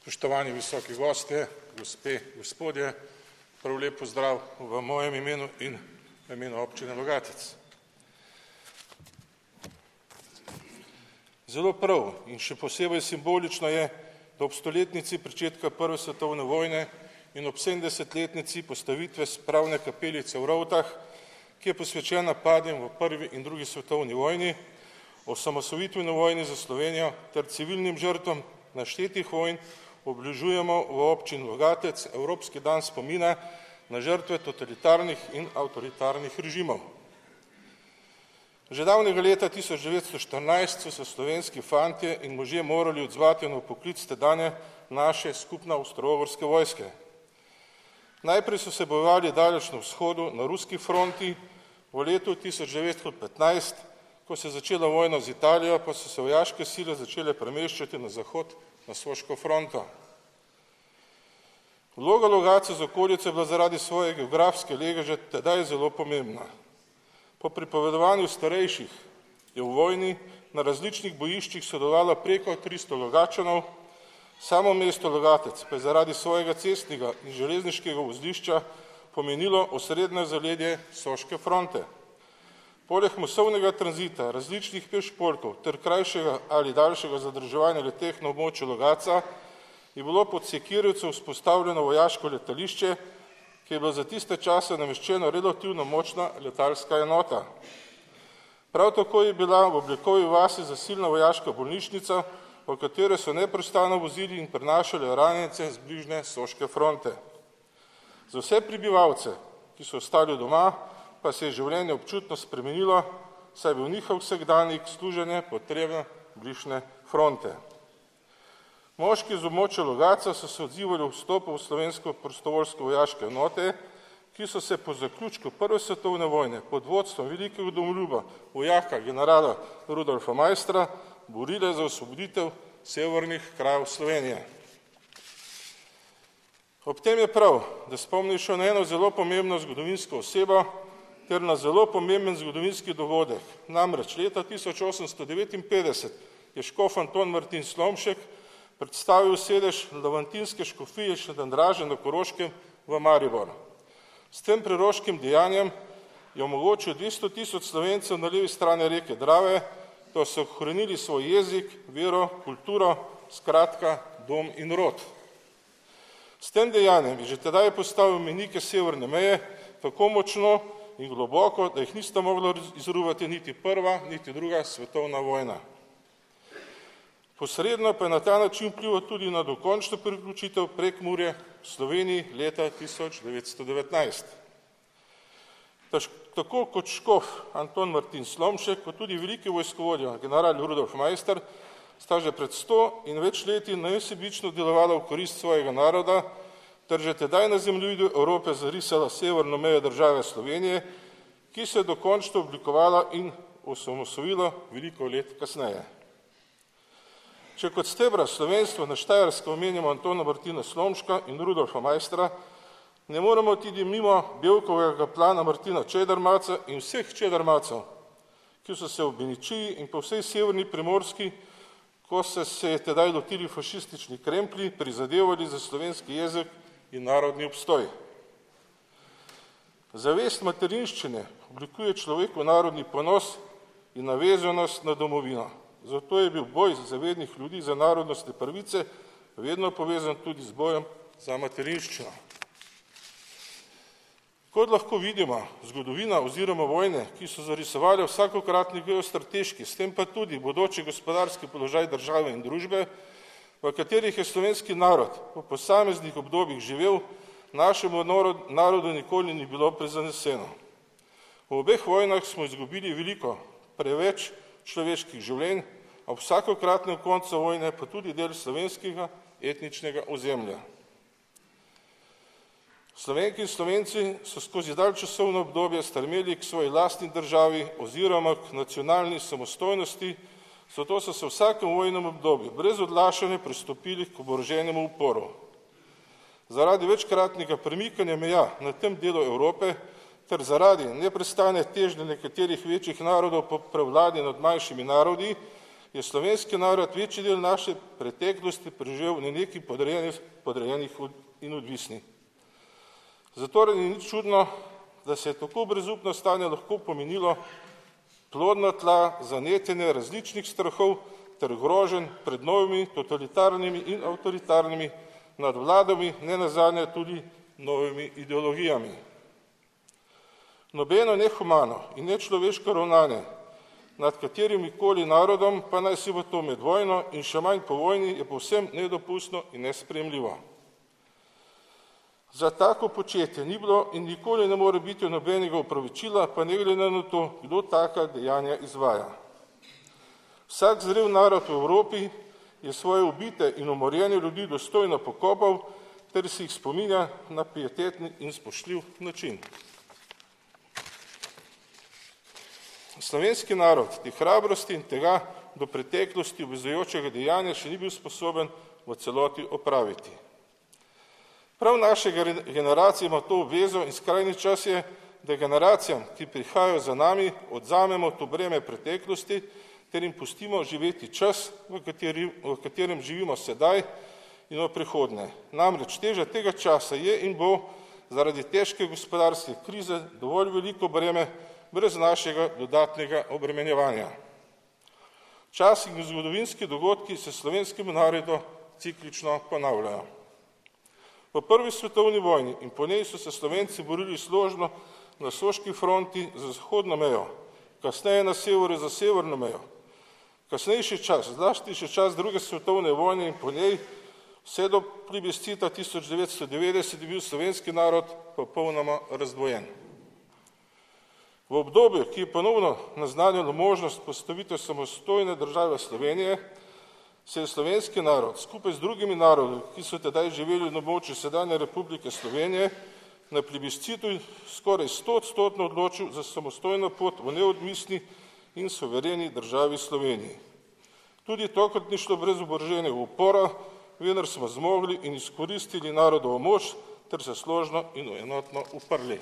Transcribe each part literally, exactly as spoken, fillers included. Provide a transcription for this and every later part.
Spoštovani visoki gostje, gospe, gospodje, prav lep pozdrav v mojem imenu in v imenu občine Logatec. Zelo prav in še posebej simbolično je, da ob stoletnici pričetka prve svetovne vojne in ob sedemdesetletnici postavitve spravne kapelice v Rovtah, ki je posvečena napadom v prvi in drugi svetovni vojni, osamosvojitveni vojni za Slovenijo ter civilnim žrtvam naštetih vojn, obeležujemo v občini Logatec Evropski dan spomina na žrtve totalitarnih in avtoritarnih režimov. Že davnega leta tisoč devetsto štirinajst so se slovenski fantje in možje morali odzvati na poklic tedanje naše skupne avstro-ogrske vojske. Najprej so se bojevali daleč na vzhodu, na ruski fronti, v letu tisoč devetsto petnajst, ko se je začela vojna z Italijo, pa so se vojaške sile začele premeščati na zahod, na Soško fronto. Vloga Logatca z okolice je bila zaradi svoje geografske lege že tedaj zelo pomembna. Po pripovedovanju starejših je v vojni na različnih bojiščih sodelovalo preko tristo Logatčanov, samo mesto Logatec pa je zaradi svojega cestnega in železniškega vozlišča pomenilo osrednje zaledje Soške fronte. Poleg masovnega tranzita, različnih pešpolkov ter krajšega ali daljšega zadrževanja leteh na območju Logatca je bilo pod Sekirjevcev vzpostavljeno vojaško letališče, ki je bilo za tiste čase nameščeno relativno močna letalska enota. Prav tako je bila v Oblikovi vasi zasilna vojaška bolnišnica, v katero so neprestano vozili in prenašali ranjence z bližnje Soške fronte. Za vse prebivalce, ki so ostali doma, pa se je življenje občutno spremenilo, saj je bil njihov vsakdanjik služenje potrebne bližnje fronte. Moški z območja Logatca so se odzivali v vstopu v slovensko prostovoljsko vojaške enote, ki so se po zaključku prve svetovne vojne pod vodstvom velikega domoljuba vojaka generala Rudolfa Maistra borile za osvoboditev severnih krajev Slovenije. Ob tem je prav, da spomnim še na eno zelo pomembno zgodovinsko osebo ter na zelo pomemben zgodovinski dogodek. Namreč leta tisoč osemsto devetinpetdeset je škof Anton Martin Slomšek predstavil sedež Levantinske škofije Šentandrža na Koroškem v Maribor. S tem preroškim dejanjem je omogočil dvesto tisoč Slovencev na levi strani reke Drave, da so ohranili svoj jezik, vero, kulturo, skratka dom in rod. S tem dejanjem je že tedaj postavil mejnike severne meje tako močno in globoko, da jih nista mogla izruvati niti prva, niti druga svetovna vojna. Posredno pa je na ta način vplival tudi na dokončno priključitev Prekmurja v Sloveniji leta tisoč devetsto devetnajst. Tako kot škof Anton Martin Slomšek, kot tudi veliki vojskovodja general Rudolf Maister sta že pred sto in več leti nesebično delovala v korist svojega naroda, ter že tedaj na zemljevidu Evrope zarisala severno mejo države Slovenije, ki se je dokončno oblikovala in osamosvojila veliko let kasneje. Če kot stebra slovenstva na Štajerskem omenjamo Antona Martina Slomška in Rudolfa Maistra, ne moremo tudi mimo Bevkovega plana Martina Čedermaca in vseh Čedermacov, ki so se v Beničiji in po vsej severni Primorski, ko so se tedaj lotili fašistični kremplji, prizadevali za slovenski jezik in narodni obstoj. Zavest materinščine oblikuje človekov narodni ponos in navezanost na domovino. Zato je bil boj zavednih ljudi za narodnostne pravice vedno povezan tudi z bojem za materinščino. Kot lahko vidimo, zgodovina oziroma vojne, ki so zarisovali vsakokratni geostrateški, s tem pa tudi bodoči gospodarski položaj države in družbe, v katerih je slovenski narod v posameznih obdobjih živel, našemu narodu nikoli ni bilo prezaneseno. V obeh vojnah smo izgubili veliko, preveč človeških življenj, ob vsakokratnem koncu vojne pa tudi del slovenskega etničnega ozemlja. Slovenki in Slovenci so skozi dalj časovno obdobje stremeli k svoji lastni državi oziroma k nacionalni samostojnosti, zato so se v vsakem vojnem obdobju brez odlašanja pristopili k oboroženemu uporu. Zaradi večkratnega premikanja meja na tem delu Evrope ter zaradi neprestane težnje nekaterih večjih narodov po prevladi nad manjšimi narodi je slovenski narod večji del naše preteklosti preživel na neki podrejenih, podrejenih in odvisni. Zato ni nič čudno, da se je tako brezupno stanje lahko pomenilo plodna tla za netenje različnih strahov ter groženj pred novimi totalitarnimi in avtoritarnimi nadvladami, ne nazadnje tudi novimi ideologijami. Nobeno nehumano in nečloveško ravnanje nad katerim koli narodom, pa naj si bo to med vojno in še manj po vojni, je povsem nedopustno in nesprejemljivo. Za tako početje ni bilo in nikoli ne more biti nobenega upravičila, pa ne glede na to, kdo taka dejanja izvaja. Vsak zrel narod v Evropi je svoje ubite in umorjene ljudi dostojno pokopal, ter si jih spominja na pietetni in spoštljiv način. Slovenski narod te hrabrosti in tega do preteklosti obvezujočega dejanja še ni bil sposoben v celoti opraviti. Prav naše generacije ima to obvezo in skrajni čas je, da generacijam, ki prihajajo za nami, odzamemo to breme preteklosti ter jim pustimo živeti čas, v, kateri, v katerem živimo sedaj in v prihodnje. Namreč teža tega časa je in bo zaradi težke gospodarske krize dovolj veliko breme brez našega dodatnega obremenjevanja. Časi in zgodovinski dogodki se slovenskemu narodu ciklično ponavljajo. Po prvi svetovni vojni in po njej so se Slovenci borili složno na soški fronti za zahodno mejo, kasneje na severu za severno mejo. Kasnejši čas, zlasti še čas druge svetovne vojne in po njej, vse do plebiscita tisoč devetsto devetdeset je bil slovenski narod popolnoma razdvojen. V obdobju, ki je ponovno naznanjalo možnost postavitve samostojne države Slovenije, se je slovenski narod skupaj z drugimi narodi, ki so tedaj živeli na območju sedanje Republike Slovenije, na plebiscitu skoraj stoodstotno odločil za samostojno pot v neodvisni in suvereni državi Sloveniji. Tudi tokrat ni šlo brez oboroženega upora, vendar smo zmogli in izkoristili narodovo moč ter se složno in enotno uprli.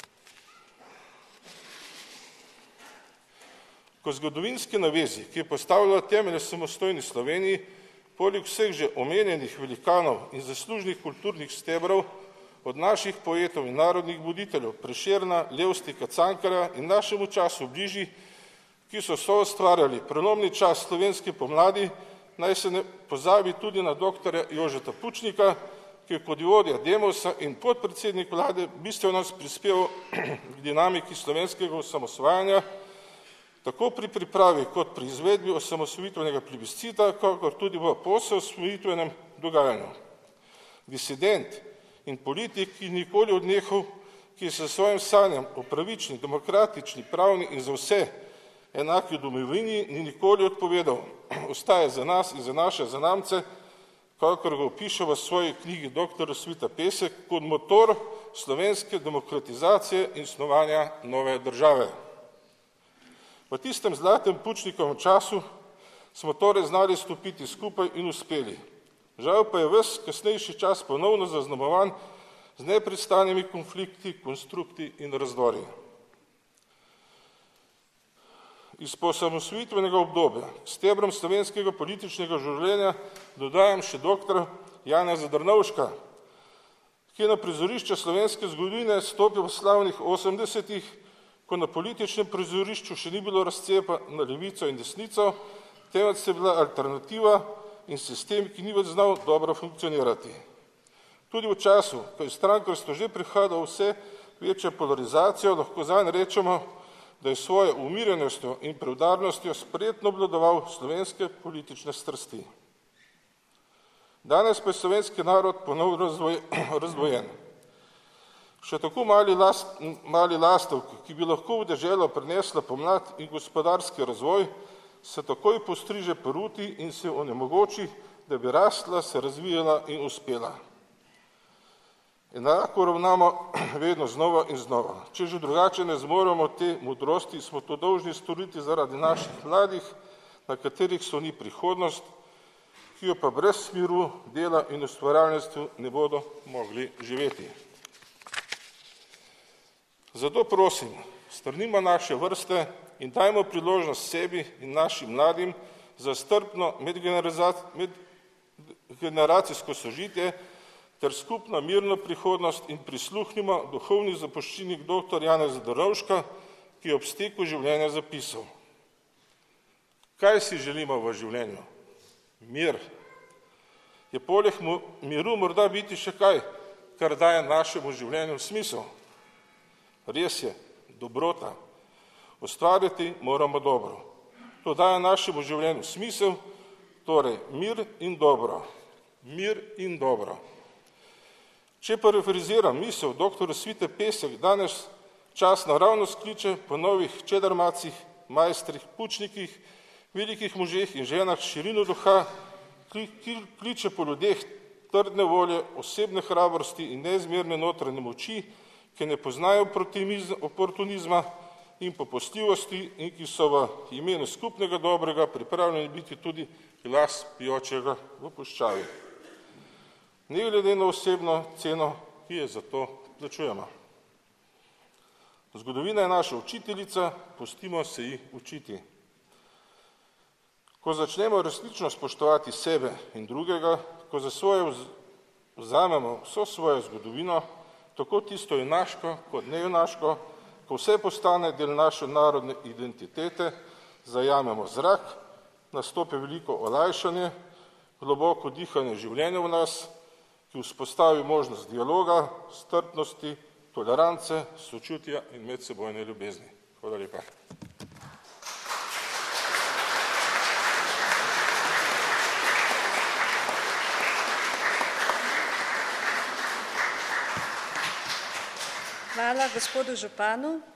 Ko zgodovinski navezi, ki je postavljala temelje samostojni Sloveniji, poleg vseh že omenjenih velikanov in zaslužnih kulturnih stebrov, od naših poetov in narodnih voditeljev Prešerna, Levstika, Cankarja in našemu času bližji, ki so soustvarjali prelomni čas slovenske pomladi, naj se ne pozabi tudi na doktorja Jožeta Pučnika, ki je kot vodja Demosa in podpredsednik vlade bistveno prispeval k dinamiki slovenskega osamosvajanja, tako pri pripravi kot pri izvedbi osamosvojitvenega plebiscita, kakor tudi v pososamosvojitvenem dogajanju. Disident in politik, ki nikoli odnehal, ki se svojim sanjam o pravični, demokratični, pravni in za vse enaki domovini ni nikoli odpovedal, ostaje za nas in za naše zanamce, kakor ga opiše v svoji knjigi doktor Svita Pesek, kot motor slovenske demokratizacije in snovanja nove države. V tistem zlatem Pučnikovem času smo torej znali stopiti skupaj in uspeli. Žal pa je ves kasnejši čas ponovno zaznamovan z neprestanimi konflikti, konstrukti in razdori. Iz posamosvojitvenega obdobja s stebrom slovenskega političnega življenja dodajam še doktor Janeza Drnovška, ki je na prizorišče slovenske zgodovine stopil v slavnih osemdesetih, ko na političnem prizorišču še ni bilo razcepa na levico in desnico, temveč je bila alternativa in sistem, ki ni več znal dobro funkcionirati. Tudi v času, ko je strankarstvo že prihajalo vse večjo polarizacijo, lahko zanj rečemo, da je svojo umirjenostjo in preudarnostjo spretno obvladoval slovenske politične strasti. Danes pa je slovenski narod ponovno razdvojen. Še tako mali, last, mali lastovki, ki bi lahko v deželo prinesla pomlad in gospodarski razvoj, se takoj postriže peruti in se onemogoči, da bi rasla, se razvijala in uspela. Enako ravnamo vedno znova in znova. Če že drugače ne zmoremo te modrosti, smo to dolžni storiti zaradi naših mladih, na katerih so ni prihodnost, ki jo pa brez miru, dela in ustvarjalnosti ne bodo mogli živeti. Zato prosim, strnimo naše vrste in dajmo priložnost sebi in našim mladim, za strpno medgeneracijsko sožitje ter skupno mirno prihodnost in prisluhnimo duhovni zapuščini doktor Janeza Drnovška, ki je ob steku življenja zapisal: kaj si želimo v življenju? Mir. Je poleg miru morda biti še kaj, kar daje našemu življenju smisel? Res je, dobrota. Ustvariti moramo dobro. To daje našemu življenju smisel, torej mir in dobro. Mir in dobro. Če parafraziram misel doktor Svite Pesek, danes čas naravnost kliče po novih čedarmacih, majstrih, pučnikih, velikih možeh in ženah širino duha, kliče po ljudeh trdne volje, osebne hrabrosti in neizmerne notranje moči, ki ne poznajo oportunizma in popustljivosti in ki so v imenu skupnega dobrega pripravljeni biti tudi glas pijočega v puščavi. Ne glede na osebno ceno, ki je za to plačujemo. Zgodovina je naša učiteljica, pustimo se ji učiti. Ko začnemo resnično spoštovati sebe in drugega, ko za svoje vzamemo vso svojo zgodovino, tako tisto junaško kot nejunaško, ko vse postane del naše narodne identitete, zajamemo zrak, nastopi veliko olajšanje, globoko dihanje življenja v nas, ki vzpostavi možnost dialoga, strpnosti, tolerance, sočutja in medsebojne ljubezni. Hvala lepa. Hvala gospodu županu.